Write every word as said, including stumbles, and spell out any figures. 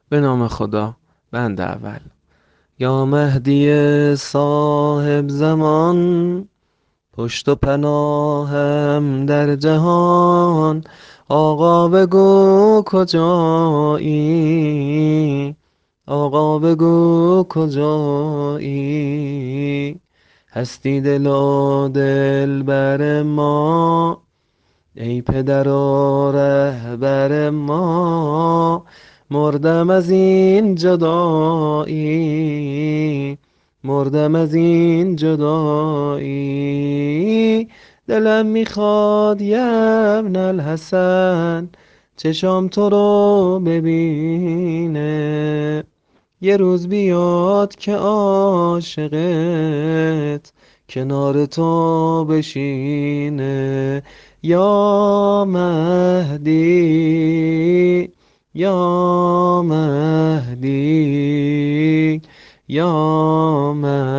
به نام خدا. بند اول. یا مهدی صاحب زمان، پشت و پناهم در جهان. آقا بگو کجایی، آقا بگو کجایی. هستی دل و دلبر ما، ای پدر و رهبر ما. مردم از این جدایی، مردم از این جدایی. دلم میخواد یه ابن الحسن، چشام تو رو ببینه. یه روز بیاد که عاشقت کنار تو بشینه. یا مهدی، یا مهدی، یا مهدی.